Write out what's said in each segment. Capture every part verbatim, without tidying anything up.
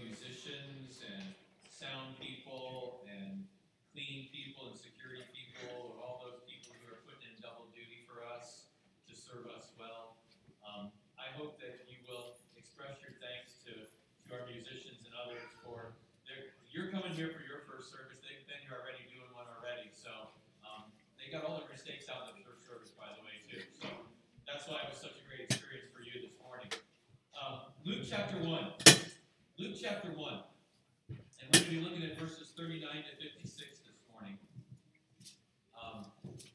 musicians and sound people and cleaning people and security people and all those people who are putting in double duty for us to serve us well. Um, I hope that you will express your thanks to, to our musicians and others for their, you're coming here for your first service. They've been here already doing one already. So um, they got all their mistakes out in the first service, by the way, too. So that's why it was such a great experience for you this morning. Um, Luke chapter one. Luke chapter one. And we're going to be looking at verses thirty-nine to fifty-six this morning. Um,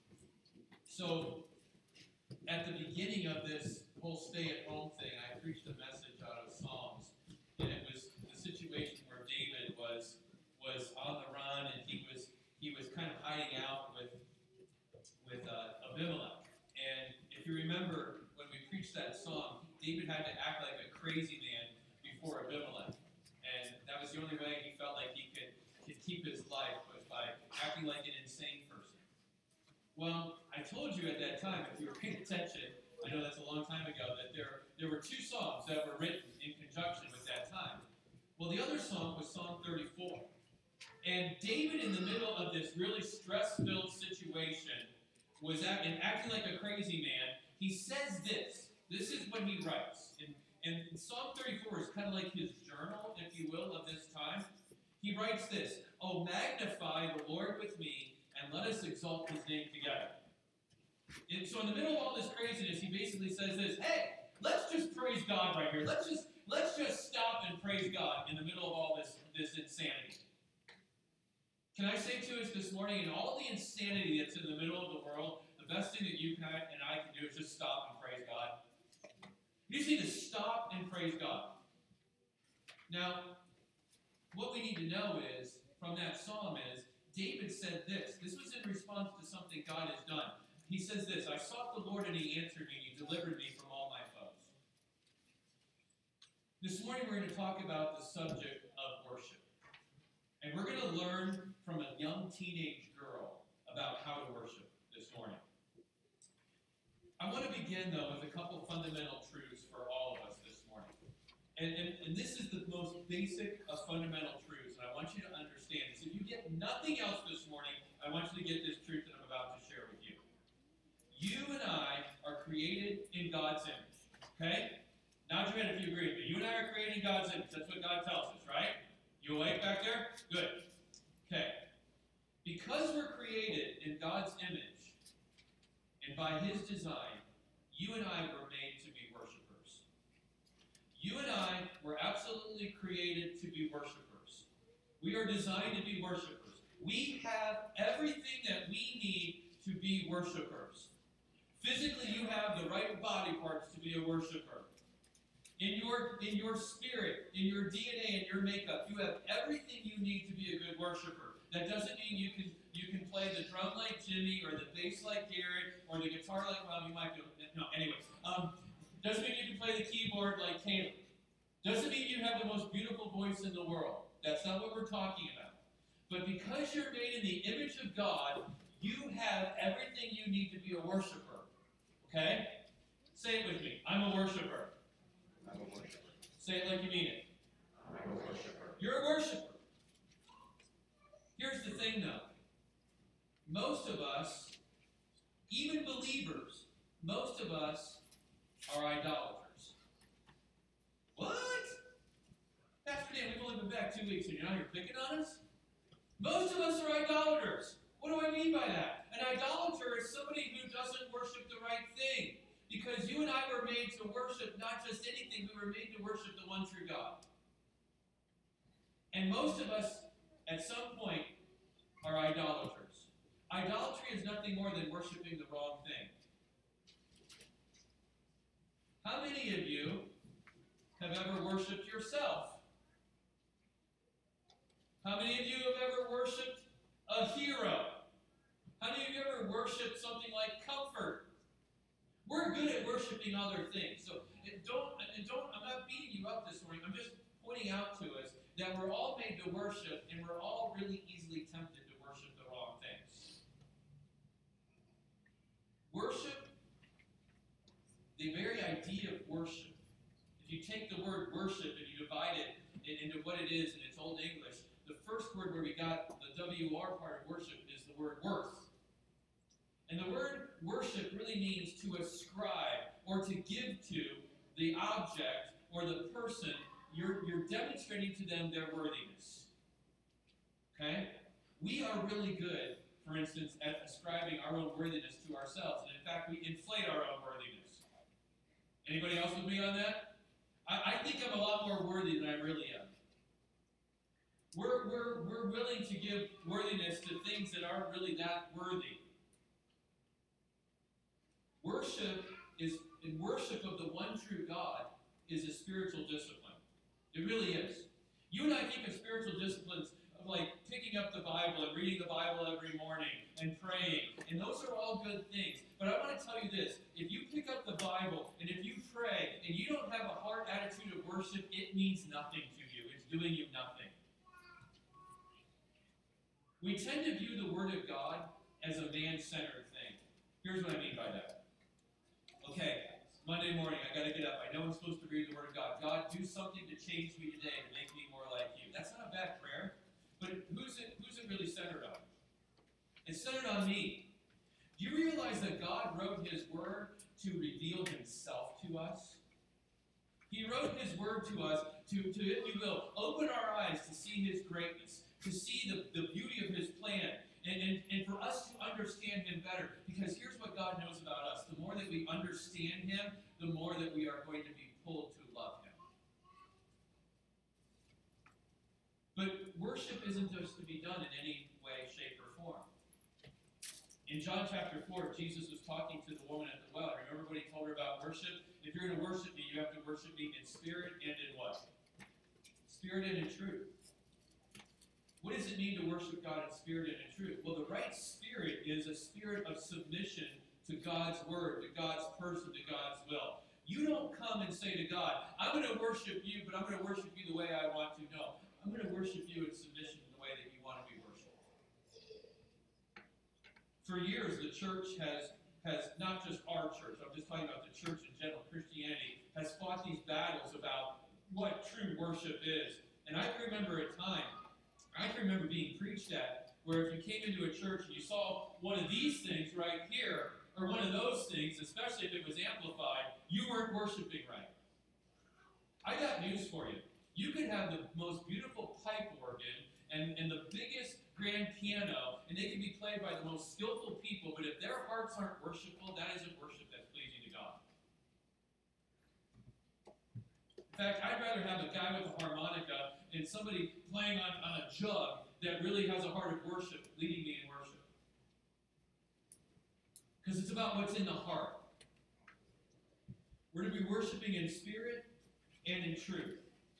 so, at the beginning of this whole stay-at-home thing, I preached a message out of Psalms. And it was the situation where David was was on the run, and he was he was kind of hiding out with, with uh, Abimelech. And if you remember, when we preached that psalm, David had to act like a crazy man before Abimelech. And that was the only way he felt like he could, could keep his life, was by acting like an insane person. Well, I told you at that time, if you were paying attention, I know that's a long time ago, that there, there were two psalms that were written in conjunction with that time. Well, the other psalm was Psalm thirty-four. And David, in the middle of this really stress-filled situation, was act, and acting like a crazy man. He says this. This is what he writes. And, and Psalm thirty-four is kind of like his journal, if you will, of this time. He writes this: "Oh, magnify the Lord with me, and let us exalt his name together." And so in the middle of all this craziness, he basically says this: hey, let's just praise God right here. Let's just let's just stop and praise God in the middle of all this, this insanity. Can I say to us this morning, in all the insanity that's in the middle of the world, the best thing that you and I, and I can do is just stop and praise God. You just need to stop and praise God. Now, what we need to know is, from that psalm is, David said this. This was in response to something God has done. He says this: "I sought the Lord and he answered me, and he delivered me from all my foes." This morning we're going to talk about the subject of worship. And we're going to learn from a young teenage girl about how to worship this morning. I want to begin, though, with a couple fundamental truths for all of us this morning. And, and, and this is the most basic of fundamental truths, and I want you to understand this. If you get nothing else this morning, I want you to get this truth that I'm about to share with you. You and I are created in God's image. Okay? Nod your head if you agree with me. You and I are created in God's image. That's what God tells us, right? You awake back there? Good. Okay. Because we're created in God's image and by his design, you and I were made to be worshipers. You and I were absolutely created to be worshipers. We are designed to be worshipers. We have everything that we need to be worshipers. Physically, you have the right body parts to be a worshiper. In your, in your spirit, in your D N A, in your makeup, you have everything you need to be a good worshiper. That doesn't mean you can you can play the drum like Jimmy, or the bass like Garrett, or the guitar like, well, you might do it. No, anyways. Um, doesn't mean you can play the keyboard like Caleb. Doesn't mean you have the most beautiful voice in the world. That's not what we're talking about. But because you're made in the image of God, you have everything you need to be a worshiper. Okay? Say it with me. I'm a worshiper. I'm a worshiper. Say it like you mean it. I'm a worshiper. You're a worshiper. Here's the thing, though. Most of us, even believers, most of us are idolaters. What? Pastor Dan, we've only been back two weeks and you're not here picking on us? Most of us are idolaters. What do I mean by that? An idolater is somebody who doesn't worship the right thing. Because you and I were made to worship not just anything, we were made to worship the one true God. And most of us, at some point, are idolaters. Idolatry is nothing more than worshiping the wrong thing. How many of you have ever worshipped yourself? How many of you have ever worshipped a hero? How many of you ever worshipped something like comfort? We're good at worshiping other things. So it don't, it don't, I'm not beating you up this morning. I'm just pointing out to us that we're all made to worship, and we're all really easily tempted to worship the wrong things. Worship, the very idea of worship, if you take the word worship and you divide it in, in into what it is in its Old English, the first word where we got the W R part of worship is the word worth. And the word worship really means to ascribe or to give to the object or the person. You're, you're demonstrating to them their worthiness. Okay? We are really good, for instance, at ascribing our own worthiness to ourselves. And in fact, we inflate our own worthiness. Anybody else with me on that? I, I think I'm a lot more worthy than I really am. We're, we're, we're willing to give worthiness to things that aren't really that worthy. Worship is, in worship of the one true God, is a spiritual discipline. It really is. You and I think of spiritual disciplines of like picking up the Bible and reading the Bible every morning and praying. And those are all good things. But I want to tell you this. If you pick up the Bible and if you pray and you don't have a heart attitude of worship, it means nothing to you. It's doing you nothing. We tend to view the Word of God as a man-centered thing. Here's what I mean by that. Okay, Monday morning, I got to get up. I know I'm supposed to read the Word of God. God, do something to change me today to make me more like you. That's not a bad prayer. But who's it, who's it really centered on? It's centered on me. Do you realize that God wrote His Word to reveal Himself to us? He wrote His Word to us to, to, if you will, open our eyes to see His greatness, to see the, the beauty of His plan, and, and, and for us to understand Him better. Because here's what God knows about us. The more that we understand Him, the more that we are going to be pulled to love Him. But worship isn't just to be done in any way, shape, or form. In John chapter four, Jesus was talking to the woman at the well. Remember what He told her about worship? If you're going to worship me, you have to worship me in spirit and in what? Spirit and in truth. What does it mean to worship God in spirit and in truth? Well, the right spirit is a spirit of submission to God's word, to God's person, to God's will. You don't come and say to God, I'm going to worship you, but I'm going to worship you the way I want to. No, I'm going to worship you in submission in the way that you want to be worshipped. For years, the church has, has not just our church, I'm just talking about the church in general, Christianity, has fought these battles about what true worship is. And I can remember a time, I can remember being preached at, where if you came into a church and you saw one of these things right here, or one of those things, especially if it was amplified, you weren't worshiping right. I got news for you. You could have the most beautiful pipe organ and, and the biggest grand piano, and they can be played by the most skillful people, but if their hearts aren't worshipful, that isn't worship that's pleasing to God. In fact, I'd rather have a guy with a harmonica and somebody playing on, on a jug that really has a heart of worship leading me in worship. Because it's about what's in the heart. We're to be worshiping in spirit and in truth.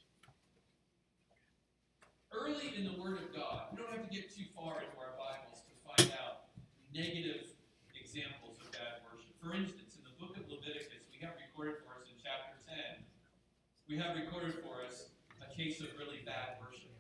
Early in the Word of God, we don't have to get too far into our Bibles to find out negative examples of bad worship. For instance, in the book of Leviticus, we have recorded for us in chapter ten, we have recorded for us a case of really bad worship.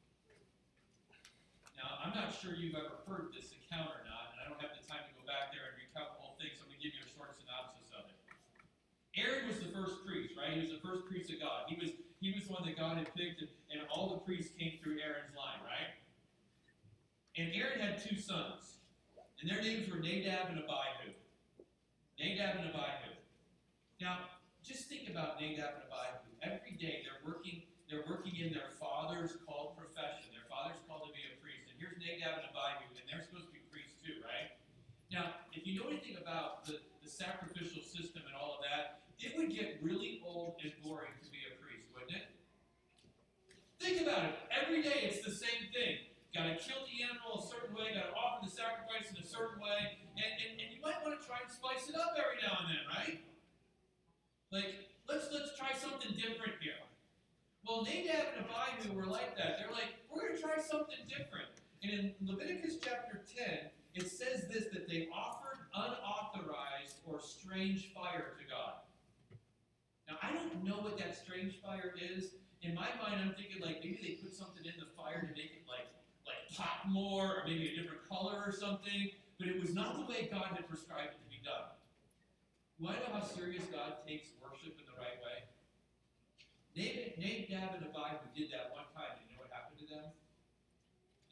Now, I'm not sure you've ever heard this account or not, and I don't have the time to go back there and recount the whole thing, so I'm going to give you a short synopsis of it. Aaron was the first priest, right? He was the first priest of God. He was he was the one that God had picked, and, and all the priests came through Aaron's line, right? And Aaron had two sons, and their names were Nadab and Abihu. Nadab and Abihu. Now, just think about Nadab and Abihu. Every day they're working, they're working in their father's called profession. Their father's called to be a priest. And here's Nadab and Abihu, and they're supposed to be priests too, right? Now, if you know anything about the, the sacrificial system and all of that, it would get really old and boring to be a priest, wouldn't it? Think about it. Every day it's the same thing. Got to kill the animal a certain way, got to offer the sacrifice in a certain way, and, and, and you might want to try and spice it up every now and then, right? Like, let's let's try something different here. Well, Nadab and Abihu were like that. They're like, we're going to try something different. And in Leviticus chapter ten, it says this, that they offered unauthorized or strange fire to God. Now, I don't know what that strange fire is. In my mind, I'm thinking like maybe they put something in the fire to make it like, like pop more, or maybe a different color or something. But it was not the way God had prescribed it to be done. You want to know how serious God takes worship in the right way? Nadab and Abihu did that one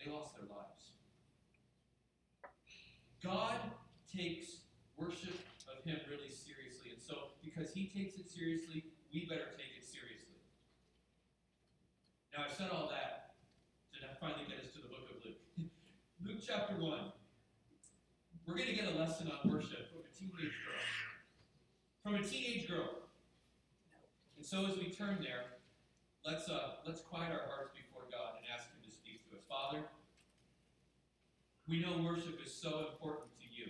they lost their lives. God takes worship of him really seriously. And so, because he takes it seriously, we better take it seriously. Now, I've said all that to finally get us to the book of Luke. Luke chapter one. We're going to get a lesson on worship from a teenage girl. From a teenage girl. And so as we turn there, let's uh, let's quiet our hearts before God and ask him to speak to us. Father, we know worship is so important to you.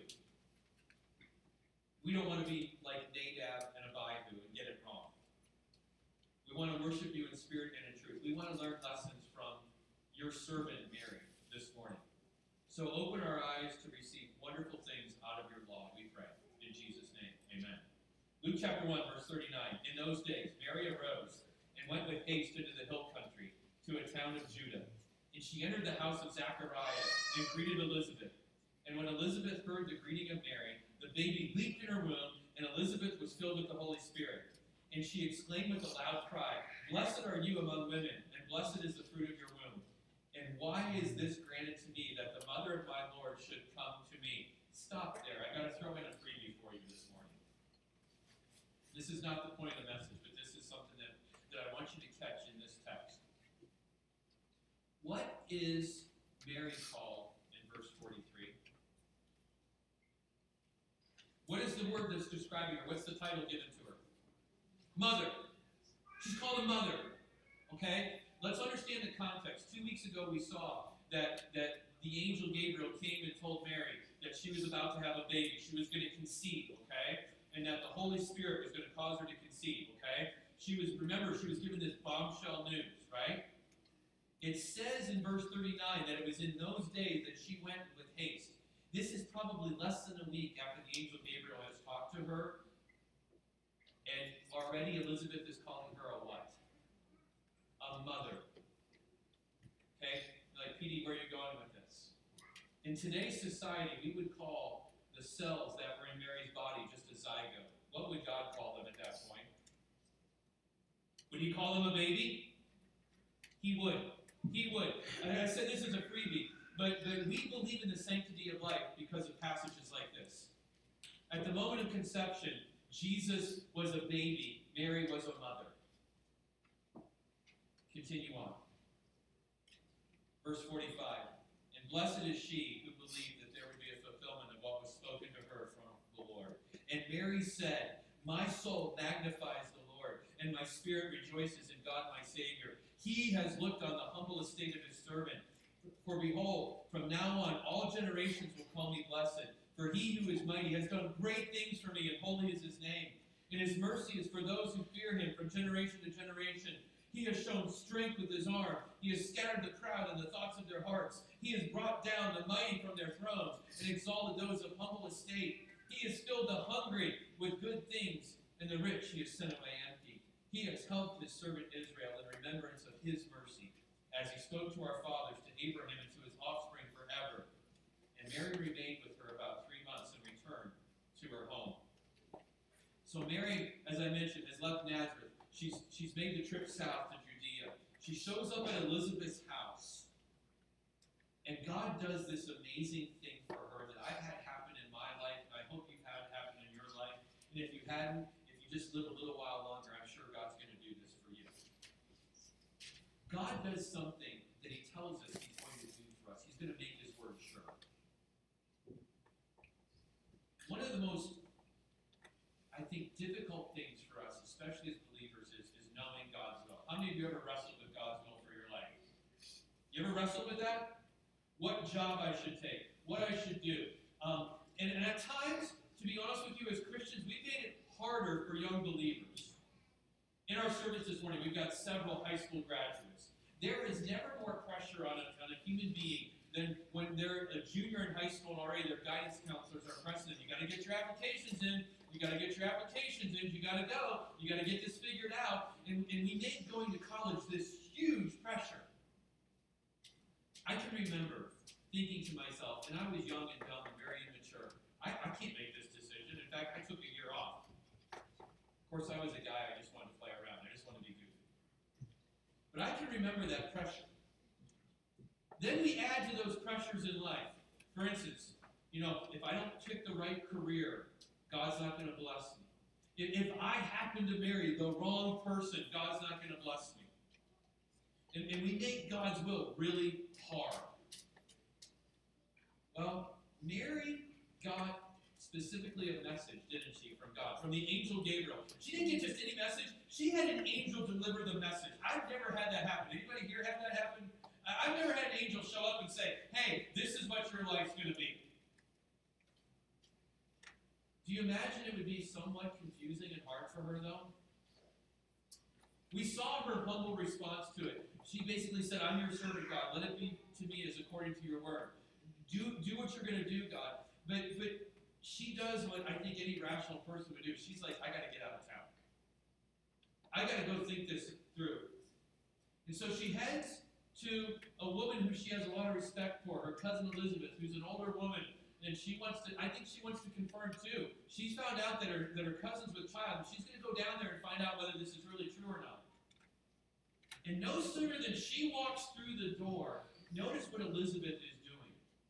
We don't want to be like Nadab and Abihu and get it wrong. We want to worship you in spirit and in truth. We want to learn lessons from your servant Mary this morning. So open our eyes to receive wonderful things out of your law, we pray. In Jesus' name, amen. Luke chapter one, verse thirty-nine. In those days, Mary arose and went with haste into the hill country to a town of Judah. And she entered the house of Zachariah and greeted Elizabeth. And when Elizabeth heard the greeting of Mary, the baby leaped in her womb, and Elizabeth was filled with the Holy Spirit. And she exclaimed with a loud cry, "Blessed are you among women, and blessed is the fruit of your womb. And why is this granted to me, that the mother of my Lord should come to me?" Stop there. I got to throw in a freebie for you this morning. This is not the point of the message, but this is something that, that I want you to catch in this text. What is Mary called in verse forty-three? What is the word that's describing her? What's the title given to her? Mother. She's called a mother. Okay? Let's understand the context. Two weeks ago we saw that, that the angel Gabriel came and told Mary that she was about to have a baby. She was going to conceive, okay? And that the Holy Spirit was going to cause her to conceive, okay? She was, remember, she was given this bombshell news, right? It says in verse thirty-nine that it was in those days that she went with haste. This is probably less than a week after the angel Gabriel has talked to her. And already Elizabeth is calling her a what? A mother. Okay? Like, P D, where are you going with this? In today's society, we would call the cells that were in Mary's body just a zygote. What would God call them at that point? Would he call them a baby? He would. He would. And I said this is a freebie, but, but we believe in the sanctity of life because of passages like this. At the moment of conception, Jesus was a baby. Mary was a mother. Continue on. Verse forty-five. And blessed is she who believed that there would be a fulfillment of what was spoken to her from the Lord. And Mary said, "My soul magnifies the Lord, and my spirit rejoices in God my Savior. He has looked on the humble estate of his servant. For behold, from now on all generations will call me blessed. For he who is mighty has done great things for me, and holy is his name. And his mercy is for those who fear him from generation to generation. He has shown strength with his arm. He has scattered the proud in the thoughts of their hearts. He has brought down the mighty from their thrones and exalted those of humble estate. He has filled the hungry with good things, and the rich he has sent away empty. He has helped his servant Israel in remembrance of his mercy, as he spoke to our fathers, to Abraham, and to his offspring forever." And Mary remained with her about three months and returned to her home. So Mary, as I mentioned, has left Nazareth. She's, she's made the trip south to Judea. She shows up at Elizabeth's house. And God does this amazing thing for her that I've had happen in my life. I hope you've had happen in your life. And if you hadn't, if you just live a little while longer, I'm sure God's going to do this for you. God does something that he tells us he's going to do for us. He's going to make his word sure. One of the most, I think, difficult things for us, especially as believers, is, is knowing God's will. How many of you ever wrestled with God's will for your life? You ever wrestled with that? What job I should take? What I should do? Um, and, and at times, to be honest with you, as Christians, we've made it harder for young believers. In our service this morning, we've got several high school graduates. There is never more pressure on a, on a human being than when they're a junior in high school and already their guidance counselors are pressing them. You got to get your applications in. You got to get your applications in. You got to go. You got to get this figured out. And, and we made going to college this huge pressure. I can remember thinking to myself, and I was young and dumb and very immature, I, I can't make this decision. In fact, I took a year off. Of course, I was a guy, I just wanted to play around. I just wanted to be goofy. But I can remember that pressure. Then we add to those pressures in life. For instance, you know, if I don't pick the right career, God's not going to bless me. If, if I happen to marry the wrong person, God's not going to bless me. And, and we make God's will really hard. Well, Mary got specifically a message, didn't she, from God, from the angel Gabriel. She didn't get just any message. She had an angel deliver the message. I've never had that happen. Anybody here have that happen? I've never had an angel show up and say, hey, this is what your life's going to be. Do you imagine it would be somewhat confusing and hard for her, though? We saw her humble response to it. She basically said, I'm your servant, God. Let it be to me as according to your word. Do, do what you're going to do, God. But, but she does what I think any rational person would do. She's like, I got to get out of town. I got to go think this through. And so she heads to a woman who she has a lot of respect for, her cousin Elizabeth, who's an older woman, and she wants to, I think she wants to confirm too. She's found out that her, that her cousin's with child, and she's going to go down there and find out whether this is really true or not. And no sooner than she walks through the door, notice what Elizabeth is doing.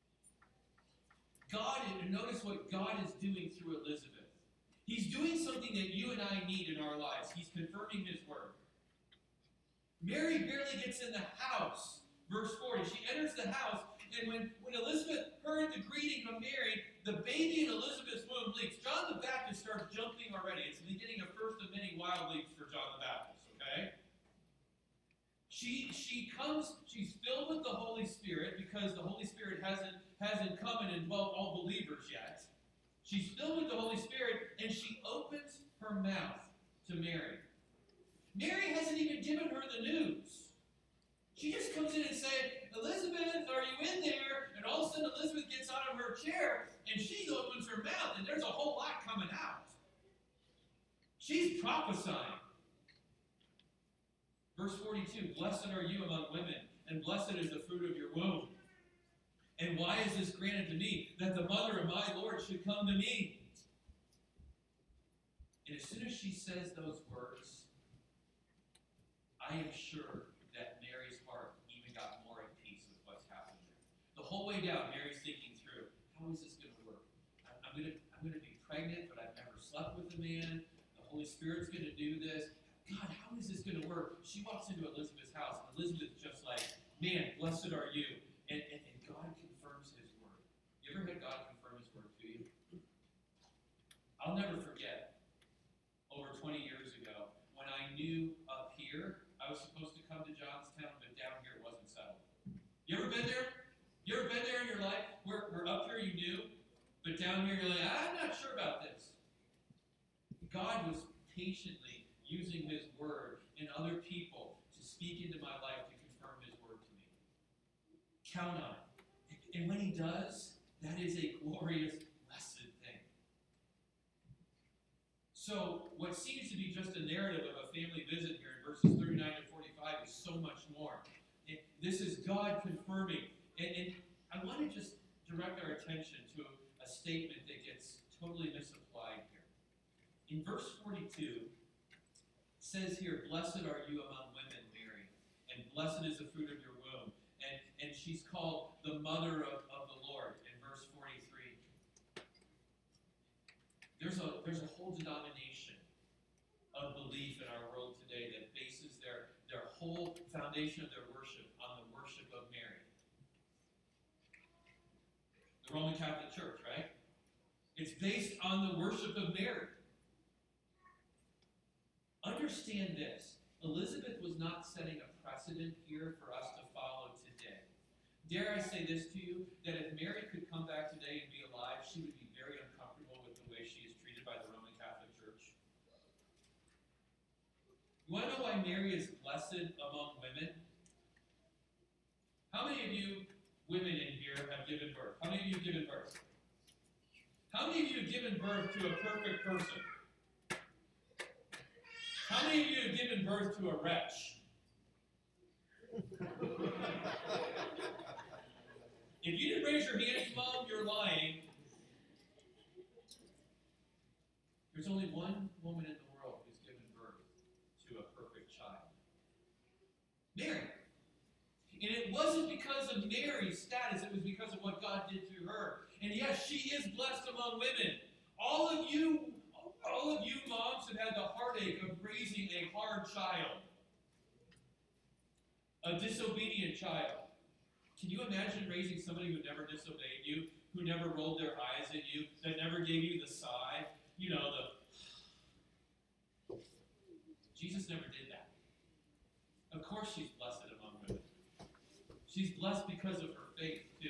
God, and notice what God is doing through Elizabeth. He's doing something that you and I need in our lives. He's confirming his word. Mary barely gets in the house. Verse forty, she enters the house, and when, when Elizabeth heard the greeting of Mary, the baby in Elizabeth's womb leaps. John the Baptist starts jumping already. It's the beginning of first of many wild leaps for John the Baptist, okay? She, she comes, she's filled with the Holy Spirit because the Holy Spirit hasn't, hasn't come and indwelt all believers yet. She's filled with the Holy Spirit, and she opens her mouth to Mary. Mary hasn't even given her the news. She just comes in and says, Elizabeth, are you in there? And all of a sudden Elizabeth gets out of her chair and she opens her mouth and there's a whole lot coming out. She's prophesying. Verse forty-two, blessed are you among women, and blessed is the fruit of your womb. And why is this granted to me, that the mother of my Lord should come to me? And as soon as she says those words, I am sure that Mary's heart even got more at peace with what's happening there. The whole way down, Mary's thinking through, how is this going to work? I'm going to I'm going to be pregnant, but I've never slept with a man. The Holy Spirit's going to do this. God, how is this going to work? She walks into Elizabeth's house, and Elizabeth's just like, man, blessed are you. And, and, and God confirms his word. You ever had God confirm his word to you? I'll never forget, over twenty years ago, when I knew up here, I was supposed to come to Johnstown, but down here it wasn't settled. You ever been there? You ever been there in your life? Where, where up here you knew, but down here you're like, I'm not sure about this. God was patiently using his word and other people to speak into my life to confirm his word to me. Count on it. And when he does, that is a glorious, blessed thing. So what seems to be just a narrative of a family visit here in verses thirty-nine to forty-five is so much more. It, this is God confirming. And, and I want to just direct our attention to a, a statement that gets totally misapplied here. In verse forty-two, it says here, blessed are you among women, Mary, and blessed is the fruit of your womb. And, and she's called the mother of, of the Lord in verse forty-three. There's a, there's a whole denomination of belief in our world today that bases their, their whole foundation of their worship on the worship of Mary. The Roman Catholic Church, right? It's based on the worship of Mary. Understand this. Elizabeth was not setting a precedent here for us to follow today. Dare I say this to you, that if Mary could come back today and be alive, she would be very uncomfortable with the way she is treated by the Roman Catholic Church. You want to know why Mary is blessed among women? How many of you women in here have given birth? How many of you have given birth? How many of you have given birth to a perfect person? How many of you have given birth to a wretch? If you didn't raise your hands, Mom, you're lying. There's only one woman in the world who's given birth to a perfect child. Mary. And it wasn't because of Mary's status, it was because of what God did through her. And yes, she is blessed among women. All of you, all of you moms have had the heartache of raising a hard child, a disobedient child. Can you imagine raising somebody who never disobeyed you, who never rolled their eyes at you, that never gave you the sigh? You know, the... Jesus never did that. Of course she's blessed among women. She's blessed because of her faith, too.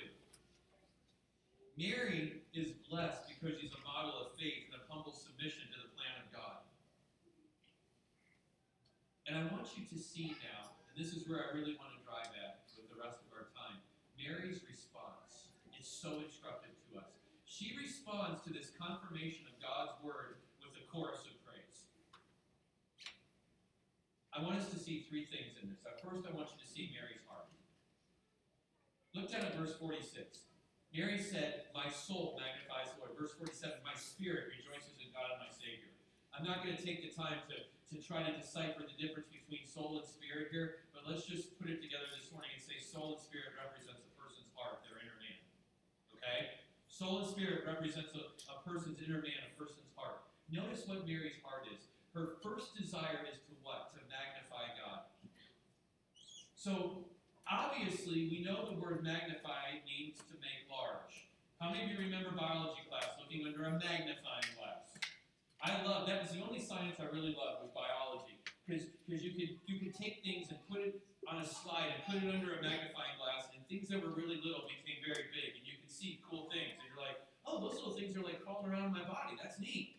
Mary is blessed because she's a model of faith and of humble submission to the plan of God. And I want you to see now, and this is where I really want to drive at with the rest of our time, Mary's response is so instructive to us. She responds to this confirmation of God's word with a chorus of praise. I want us to see three things in this. First, I want you to see Mary's heart. Look down at verse forty-six. Mary said, "My soul magnifies the Lord." Verse forty-seven, "My spirit rejoices in God and my Savior." I'm not going to take the time to, to try to decipher the difference between soul and spirit here, but let's just put it together this morning and say soul and spirit represents a person's heart, their inner man. Okay? Soul and spirit represents a, a person's inner man, a person's heart. Notice what Mary's heart is. Her first desire is to what? To magnify God. So, obviously, we know the word magnify means to make large. How many of you remember biology class looking under a magnifying glass? I love, that was the only science I really loved was biology. Because you could you could take things and put it on a slide and put it under a magnifying glass, and things that were really little became very big, and you could see cool things. And you're like, oh, those little things are like crawling around in my body. That's neat.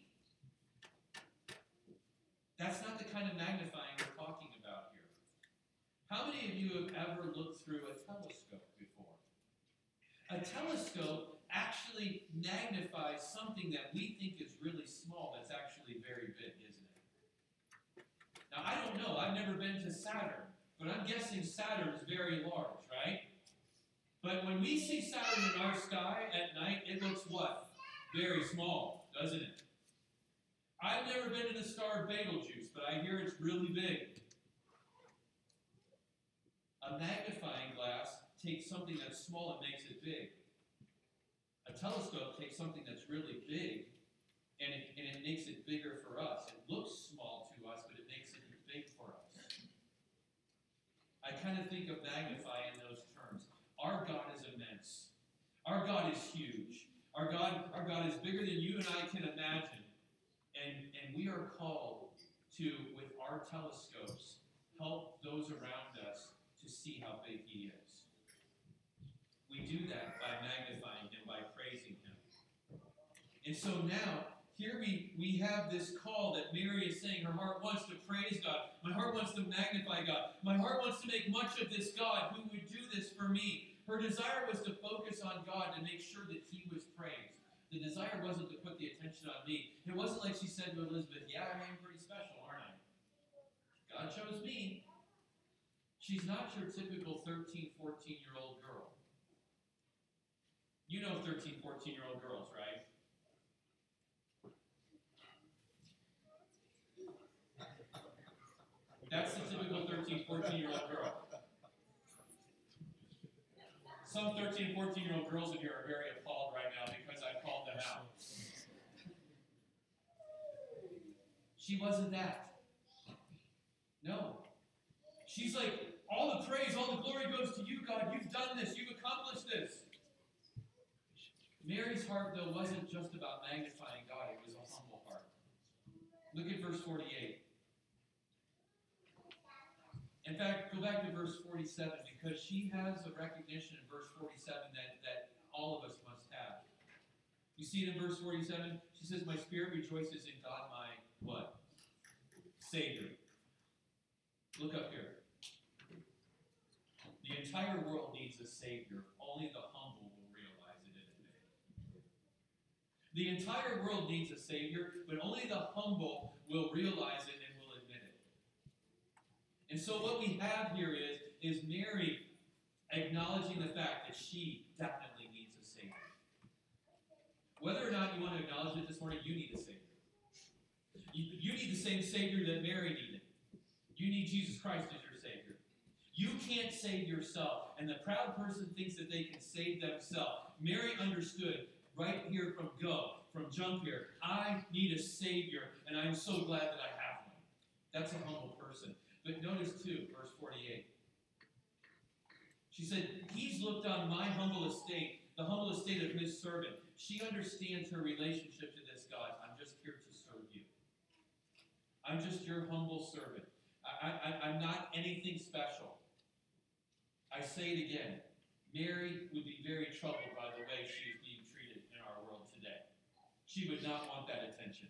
That's not the kind of magnifying we're talking about here. How many of you have ever looked through a telescope before? A telescope actually magnifies something that we think is really small that's actually very big, isn't it? Now, I don't know. I've never been to Saturn, but I'm guessing Saturn is very large, right? But when we see Saturn in our sky at night, it looks what? Very small, doesn't it? I've never been to the star of Betelgeuse, but I hear it's really big. A magnifying glass takes something that's small and makes it big. A telescope takes something that's really big and it, and it makes it bigger for us. It looks small to us, but it makes it big for us. I kind of think of magnify in those terms. Our God is immense. Our God is huge. Our God, our God is bigger than you and I can imagine. And, and we are called to, with our telescopes, help those around us to see how big He is. We do that by magnifying Him, by praising Him. And so now, here we, we have this call that Mary is saying her heart wants to praise God. My heart wants to magnify God. My heart wants to make much of this God who would do this for me. Her desire was to focus on God to make sure that He was praised. The desire wasn't to put the attention on me. It wasn't like she said to Elizabeth, yeah, I am pretty special, aren't I? God chose me. She's not your typical thirteen, fourteen-year-old girl. You know thirteen, fourteen-year-old girls, right? That's the typical thirteen, fourteen-year-old girl. Some thirteen, fourteen-year-old girls in here are very appalled right now because I called them out. She wasn't that. No. She's like, all the praise, all the glory goes to you, God. You've done this. You've accomplished this. Mary's heart, though, wasn't just about magnifying God. It was a humble heart. Look at verse forty-eight. In fact, go back to verse forty-seven, because she has a recognition in verse forty-seven that, that all of us must have. You see it in verse forty-seven? She says, my spirit rejoices in God, my what? Savior. Look up here. The entire world needs a Savior. Only the humble will realize it and admit it. The entire world needs a Savior, but only the humble will realize it and will admit it. And so what we have here is, is Mary acknowledging the fact that she definitely needs a Savior. Whether or not you want to acknowledge it this morning, you need a Savior. You, you need the same Savior that Mary needed. You need Jesus Christ as your Savior. You can't save yourself. And the proud person thinks that they can save themselves. Mary understood right here from go, from jump here, I need a Savior, and I'm so glad that I have one. That's a humble person. But notice too, verse forty-eight. She said, he's looked on my humble estate, the humble estate of his servant. She understands her relationship to this God. I'm just here to serve you. I'm just your humble servant. I, I, I'm not anything special. I say it again. Mary would be very troubled by the way she is being treated in our world today. She would not want that attention.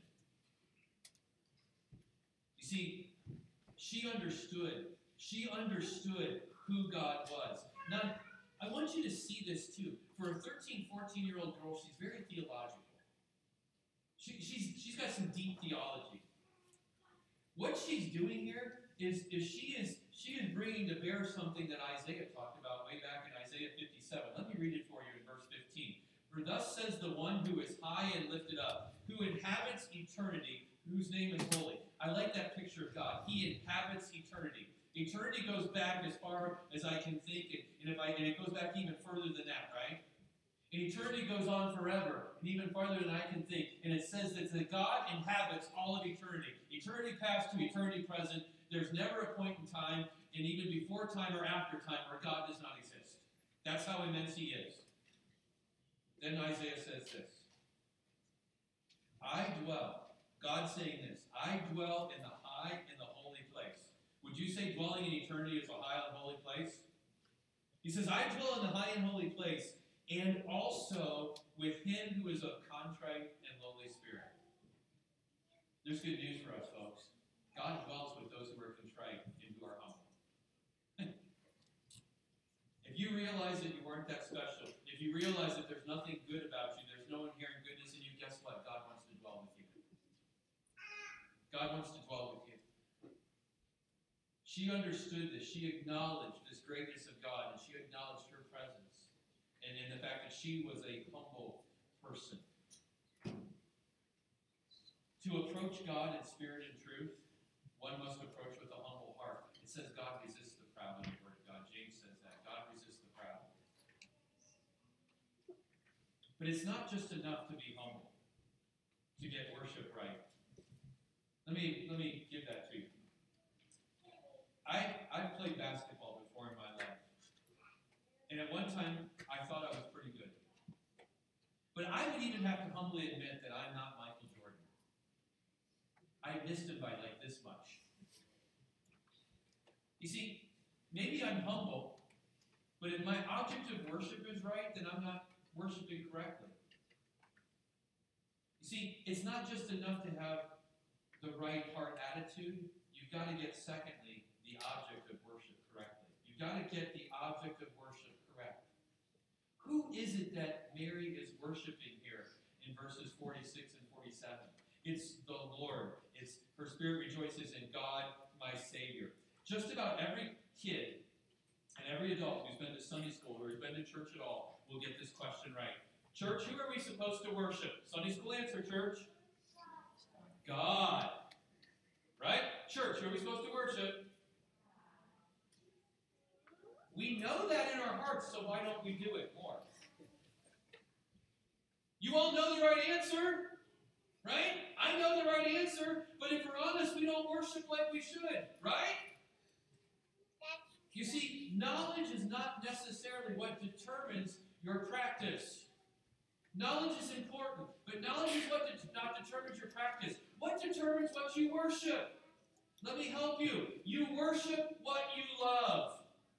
You see, she understood. She understood who God was. Now, I want you to see this too. For a thirteen, fourteen-year-old girl, she's very theological. She, she's, she's got some deep theology. What she's doing here is, is she is she is bringing to bear something that Isaiah talked about way back in Isaiah fifty-seven. Let me read it for you in verse fifteen. For thus says the one who is high and lifted up, who inhabits eternity, whose name is holy. I like that picture of God. He inhabits eternity. Eternity goes back as far as I can think, and if I and it goes back even further than that, right? And eternity goes on forever, and even farther than I can think. And it says that the God inhabits all of eternity. Eternity past to eternity present. There's never a point in time, and even before time or after time, where God does not exist. That's how immense he is. Then Isaiah says this. I dwell, God saying this, I dwell in the high and the holy place. Would you say dwelling in eternity is a high and holy place? He says, I dwell in the high and holy place, and also with him who is of contrite and lowly spirit. There's good news for us, folks. God dwells with those who are contrite and who are humble. If you realize that you weren't that special, if you realize that there's nothing good about you, there's no inherent goodness in you, guess what? God wants to dwell with you. God wants to dwell with you. She understood this. She acknowledged this greatness of God, and she acknowledged her presence, and in the fact that she was a humble person. To approach God in spirit and truth, one must approach with a humble heart. It says God resists the proud in the Word of God. James says that. God resists the proud. But it's not just enough to be humble, to get worship right. Let me, let me give that to you. I, I've played basketball before in my life. And at one time, I thought I was pretty good. But I would even have to humbly admit that I'm not Michael Jordan. I missed him by like this much. You see, maybe I'm humble, but if my object of worship is right, then I'm not worshiping correctly. You see, it's not just enough to have the right heart attitude. You've got to get, secondly, the object of worship correctly. You've got to get the object of worship correct. Who is it that Mary is worshiping here in verses forty-six and forty-seven? It's the Lord. It's her spirit rejoices in God, my Savior. Just about every kid and every adult who's been to Sunday school or who's been to church at all will get this question right. Church, who are we supposed to worship? Sunday school answer, church. God. Right? Church, who are we supposed to worship? We know that in our hearts, so why don't we do it more? You all know the right answer, right? I know the right answer, but if we're honest, we don't worship like we should, right? You see, knowledge is not necessarily what determines your practice. Knowledge is important, but knowledge is what de- not determines your practice. What determines what you worship? Let me help you. You worship what you love.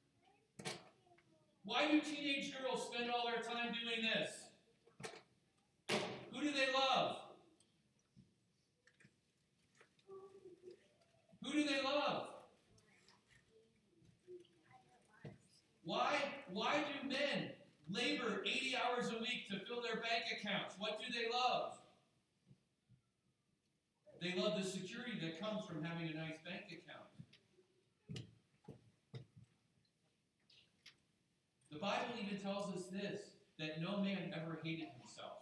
Why do teenage girls spend all their time doing this? Who do they love? Who do they love? Why, why do men labor eighty hours a week to fill their bank accounts? What do they love? They love the security that comes from having a nice bank account. The Bible even tells us this, that no man ever hated himself.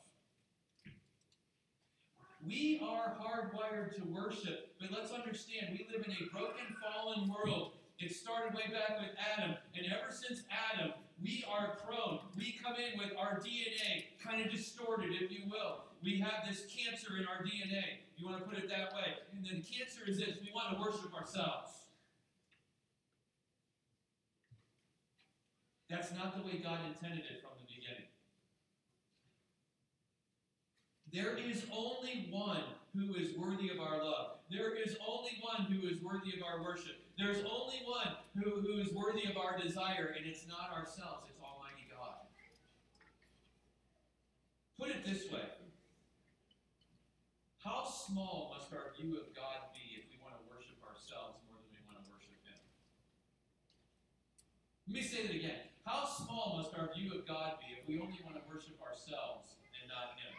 We are hardwired to worship, but let's understand, we live in a broken, fallen world. It started way back with Adam, and ever since Adam, we are prone. We come in with our D N A kind of distorted, if you will. We have this cancer in our D N A, if you want to put it that way. And then cancer is this: we want to worship ourselves. That's not the way God intended it from the beginning. There is only one who is worthy of our love. There is only one who is worthy of our worship. There's only one who, who is worthy of our desire, and it's not ourselves, it's Almighty God. Put it this way. How small must our view of God be if we want to worship ourselves more than we want to worship Him? Let me say that again. How small must our view of God be if we only want to worship ourselves and not Him?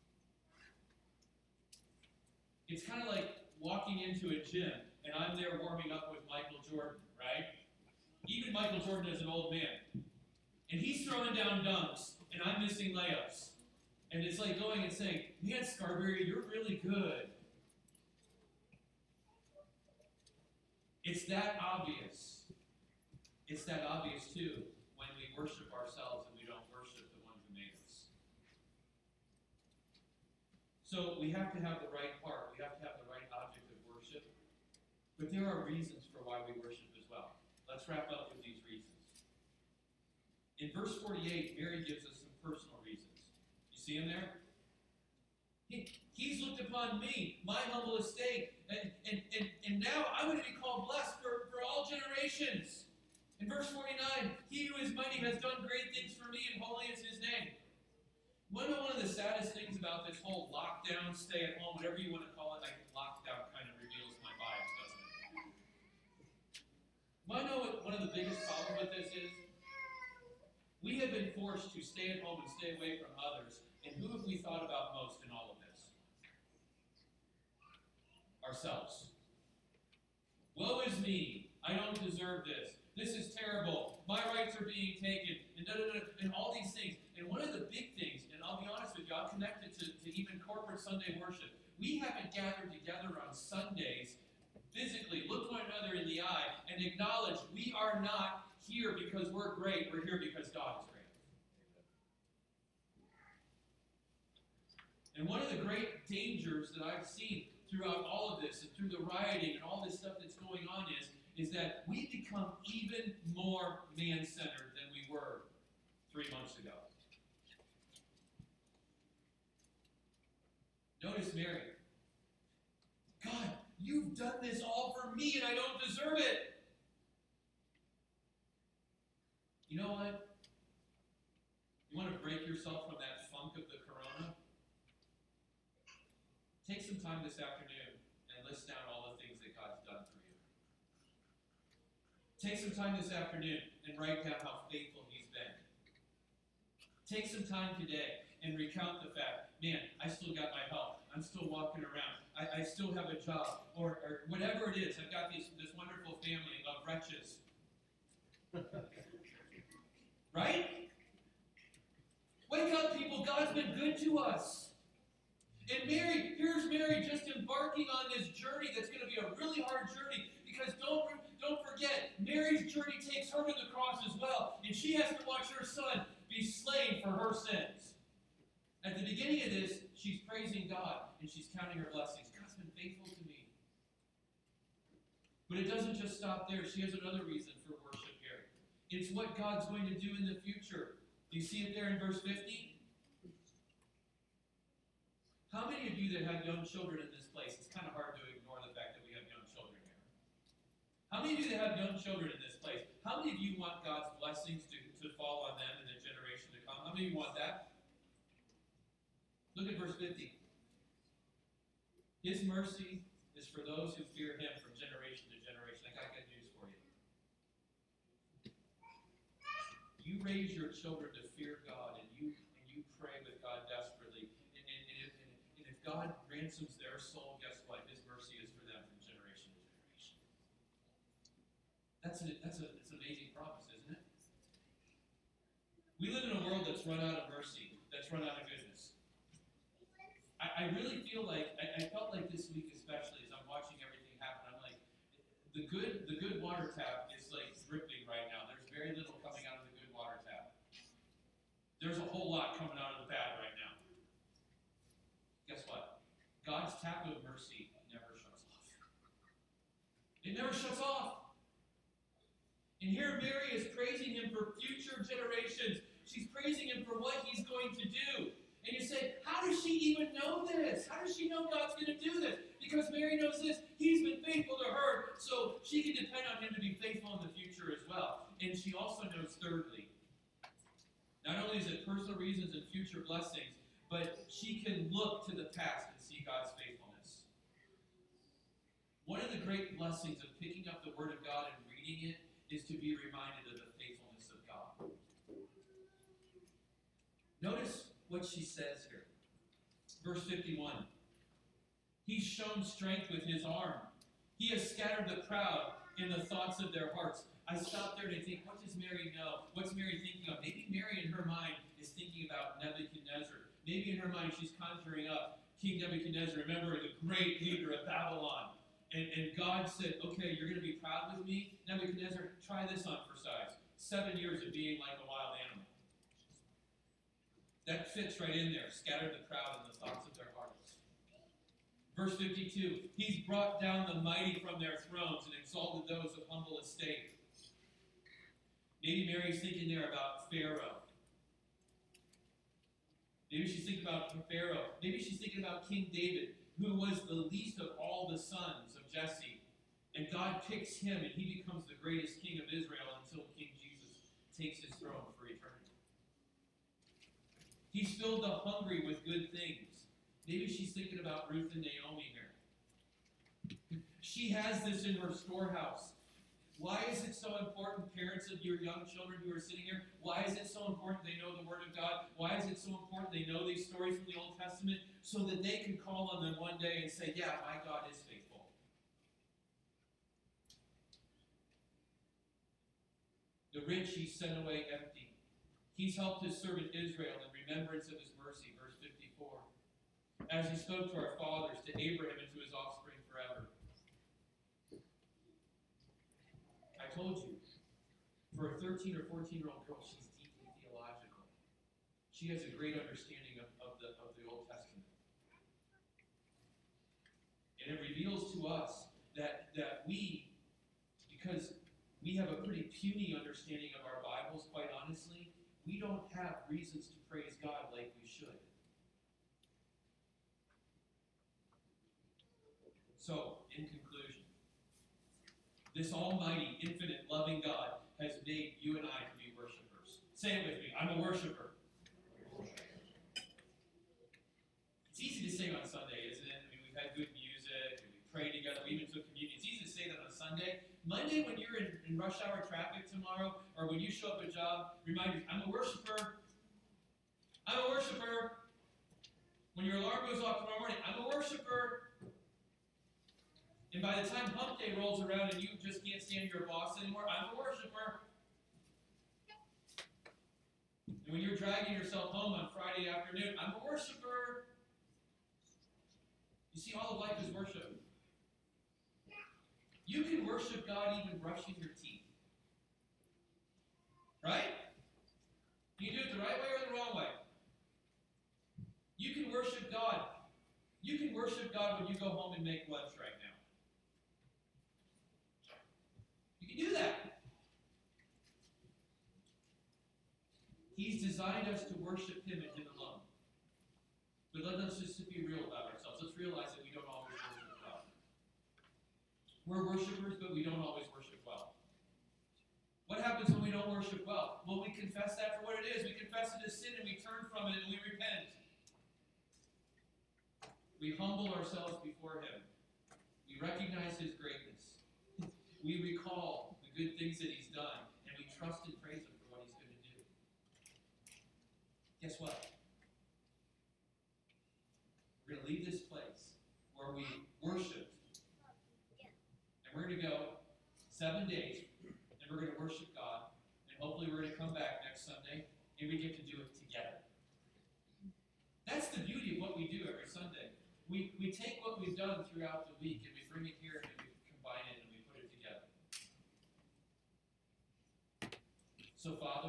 It's kind of like walking into a gym, and I'm there warming up with Michael Jordan, right? Even Michael Jordan is an old man. And he's throwing down dunks, and I'm missing layups. And it's like going and saying, man, Scarberry, you're really good. It's that obvious. It's that obvious, too, when we worship ourselves and we don't worship the one who made us. So we have to have the right heart. We have to have the right object of worship. But there are reasons for why we worship as well. Let's wrap up with these reasons. In verse forty-eight, Mary gives us some personal reasons. You see him there? He, he's looked upon me, my humble estate, and, and, and, and now I'm going to be called blessed for, for all generations. In verse forty-nine, he who is mighty has done great things for me, and holy is his name. One of, one of the saddest things about this whole lockdown, stay at home, whatever you want to call it, like lockdown kind of reveals my bias, doesn't it? Want to know what one of the biggest problems with this is? We have been forced to stay at home and stay away from others, and who have we thought about most in all of this? Ourselves. Woe is me. I don't deserve this. This is terrible. My rights are being taken, and da da da, and all these things. And one of the big things, and I'll be honest with you, I'm connected to, to even corporate Sunday worship. We haven't gathered together on Sundays physically, look one another in the eye, and acknowledge we are not here because we're great. We're here because God is great. And one of the great dangers that I've seen throughout all of this, and through the rioting and all this stuff that's going on is, is that we become even more man-centered than we were three months ago. Notice Mary. God, you've done this all for me and I don't deserve it. You know what? You want to break yourself from that funk of the corona? Take some time this afternoon and list down all the things that God's done for you. Take some time this afternoon and write down how faithful He's been. Take some time today and recount the fact, man, I still got my health. I'm still walking around. I, I still have a job. Or, or whatever it is. I've got this, this wonderful family of wretches. Right? Wake up, people. God's been good to us. And Mary, here's Mary just embarking on this journey that's going to be a really hard journey. Because don't, don't forget, Mary's journey takes her to the cross as well. And she has to watch her son be slain for her sins. At the beginning of this, she's praising God and she's counting her blessings. God's been faithful to me. But it doesn't just stop there. She has another reason for worship here. It's what God's going to do in the future. Do you see it there in verse fifty? How many of you that have young children in this place, it's kind of hard to ignore the fact that we have young children here. How many of you that have young children in this place, how many of you want God's blessings to, to fall on them in the generation to come? How many of you want that? Look at verse fifty. His mercy is for those who fear Him from generation to generation. I got good news for you. You raise your children to fear God, and you and you pray with God desperately. And, and, and, if, and, and if God ransoms their soul, guess what? His mercy is for them from generation to generation. That's an that's a it's an amazing promise, isn't it? We live in a world that's run out of mercy, that's run out of goodness. I, I really feel like, I, I felt like this week especially as I'm watching everything happen, I'm like, the good the good water tap like dripping right now. There's very little coming out of the good water tap. There's a whole lot coming out of the bad right now. Guess what? God's tap of mercy never shuts off. It never shuts off. And here Mary is praising him for future generations. She's praising him for what he's going to do. And you say, how does she even know this? How does she know God's going to do this? Because Mary knows this. He's been faithful to her, so she can depend on him to be faithful in the future as well. And she also knows, thirdly, not only is it personal reasons and future blessings, but she can look to the past and see God's faithfulness. One of the great blessings of picking up the Word of God and reading it is to be reminded of the faithfulness of God. Notice what she says here. Verse fifty-one. He's shown strength with his arm. He has scattered the proud in the thoughts of their hearts. I stop there to think, what does Mary know? What's Mary thinking of? Maybe Mary in her mind is thinking about Nebuchadnezzar. Maybe in her mind she's conjuring up King Nebuchadnezzar, remember, the great leader of Babylon. And, and God said, okay, you're going to be proud with me? Nebuchadnezzar, try this on for size. Seven years of being like a wild animal. That fits right in there. Scattered the proud in the thoughts of their hearts. Verse fifty-two, he's brought down the mighty from their thrones and exalted those of humble estate. Maybe Mary's thinking there about Pharaoh. Maybe she's thinking about Pharaoh. Maybe she's thinking about King David, who was the least of all the sons of Jesse. And God picks him, and he becomes the greatest king of Israel until King Jesus takes his throne for eternity. He's filled the hungry with good things. Maybe she's thinking about Ruth and Naomi here. She has this in her storehouse. Why is it so important, parents of your young children who are sitting here? Why is it so important they know the Word of God? Why is it so important they know these stories from the Old Testament so that they can call on them one day and say, yeah, my God is faithful. The rich he sent away empty. He's helped his servant Israel in remembrance of his mercy, verse fifty-four. As he spoke to our fathers, to Abraham and to his offspring forever. I told you, for a thirteen or fourteen-year-old girl, she's deeply theological. She has a great understanding of, of, the, of the Old Testament. And it reveals to us that, that we, because we have a pretty puny understanding of our Bibles, quite honestly, we don't have reasons to praise God like we should. So, in conclusion, this almighty, infinite, loving God has made you and I to be worshipers. Say it with me. I'm a worshiper. It's easy to sing on Sunday, isn't it? I mean, we've had good music, and we prayed together, we even took communion. It's easy to say that on Sunday. Monday, when you're in, in rush hour traffic tomorrow, or when you show up at a job, remind you, I'm a worshiper. I'm a worshiper. When your alarm goes off tomorrow morning, I'm a worshiper. And by the time hump day rolls around and you just can't stand your boss anymore, I'm a worshiper. And when you're dragging yourself home on Friday afternoon, I'm a worshiper. You see, all of life is worship. You can worship God even brushing your teeth. Right? You can do it the right way or the wrong way. You can worship God. You can worship God when you go home and make lunch right now. You can do that. He's designed us to worship Him and Him alone. But let us just be real about ourselves. Let's realize that we don't always worship God. We're worshipers, but we don't always worship well. What happens when we don't worship well? Well, we confess that for what it is. We confess it as sin, and we turn from it, and we repent. We humble ourselves before Him. We recognize His greatness. We recall the good things that He's done, and we trust and praise Him for what He's going to do. Guess what? We're going to leave this place where we worship, and we're going to go seven days, and we're going to worship God, and hopefully we're going to come back next Sunday, and we get to do it together. That's the beauty of what we do every Sunday. We, we take what we've done throughout the week, and we bring it here, and we combine it, and we put it together. So, Father,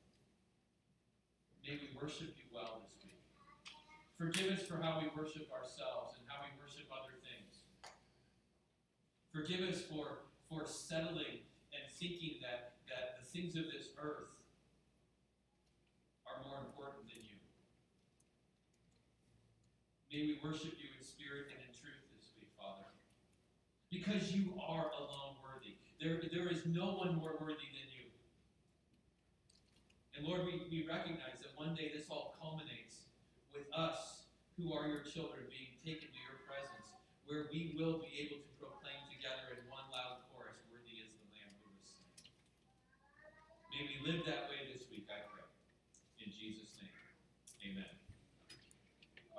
may we worship you well this week. Forgive us for how we worship ourselves and how we worship other things. Forgive us for, for settling and thinking that, that the things of this earth are more important than you. May we worship you in spirit and in truth this week, Father. Because you are alone worthy. There, there is no one more worthy than you. And Lord, we, we recognize that one day this all culminates with us, who are your children, being taken to your presence, where we will be able to proclaim together in one loud chorus, worthy is the Lamb who was slain. May we live that way